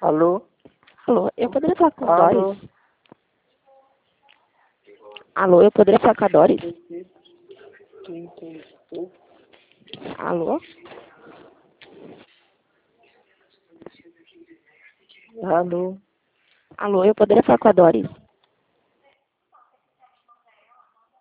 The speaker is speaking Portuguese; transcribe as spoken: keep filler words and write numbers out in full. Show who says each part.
Speaker 1: Alô?
Speaker 2: Alô, eu poderia falar com a
Speaker 1: Alô?
Speaker 2: Doris? Alô, eu poderia falar com a Doris? Alô?
Speaker 1: Alô?
Speaker 2: Alô, eu poderia falar com a Doris?